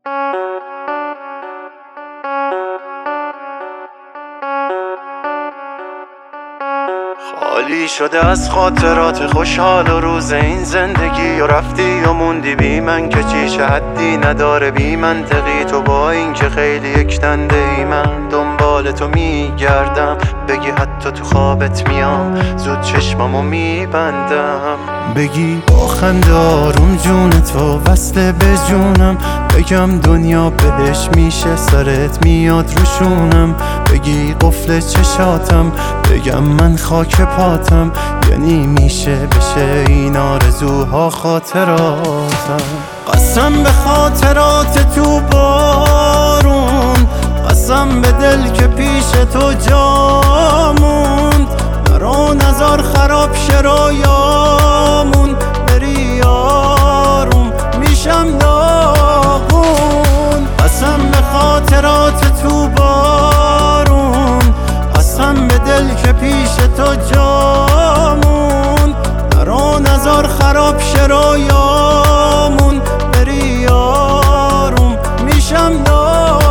خالی شده از خاطرات خوشحال و روز این زندگی، و رفتی و موندی بی من که چیش حدی نداره بی منطقی. تو با این که خیلی یکدنده ای، من دنبال تو میگردم. بگی حتی تو خوابت میام، زود چشمامو میبندم. بگی با خنده آروم جون تو وصله به جونم. بگم دنیا بهش میشه سرت میاد روشونم. بگی قفل چشاتم، بگم من خاک پاتم. یعنی میشه بشه این آرزوها خاطراتم. قسم به خاطرات تو بارون، قسم به دل که پیش تو جا موند. نرو نزار خراب شه رویامون، بری آروم میشم داغون. قسم به خاطرات تو بارون، قسم به دل که پیش تو جا موند. نرو نزار خراب شه رویامون، بری آروم میشم داغون.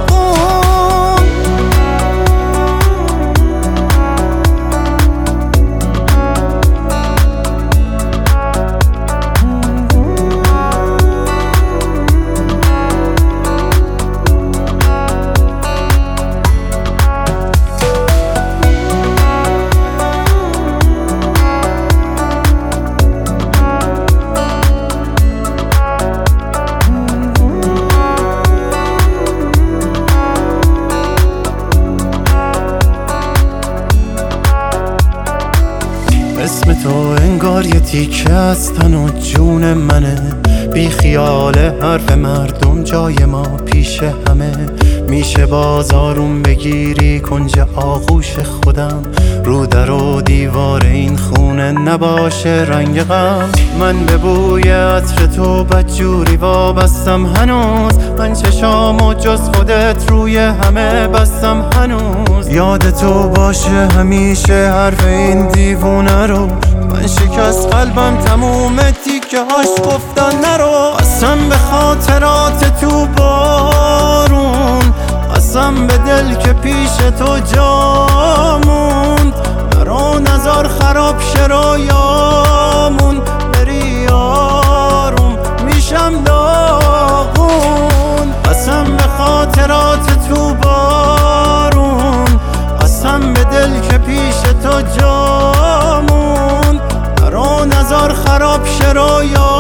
اسم تو انگار یه تیکه از تن و جون منه. بی خیال حرف مردم جای ما پیش همه. میشه باز آروم بگیری کنج آغوش خودم. رو در و دیوار این خونه نباشه رنگ غم. من به بوی عطر تو بدجوری وابستم هنوز. من چشامو جز خودت روی همه بستم هنوز. یاد تو باشه همیشه حرف این دیوونه رو. من شکست قلبم تموم تیکه هاش گفتن نرو. قسم به خاطرات تو بارون، قسم به دل که پیش تو جا موند. نرو نزار خراب شه رویامون، بری آروم میشم داغون. قسم به خاطرات تو بارون، قسم به دل که پیش تو جا موند. نرو نزار خراب شه رویامون.